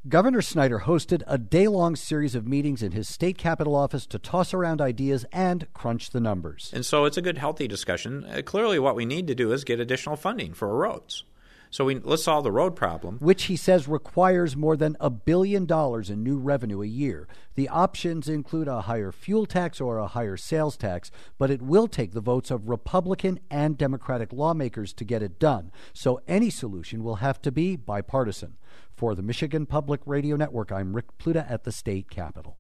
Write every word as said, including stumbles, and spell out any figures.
Governor Snyder hosted a day-long series of meetings in his state capitol office to toss around ideas and crunch the numbers. And so it's a good, healthy discussion. Uh, clearly what we need to do is get additional funding for our roads. So we, let's solve the road problem. Which he says requires more than a billion dollars in new revenue a year. The options include a higher fuel tax or a higher sales tax, but it will take the votes of Republican and Democratic lawmakers to get it done. So any solution will have to be bipartisan. For the Michigan Public Radio Network, I'm Rick Pluta at the state capitol.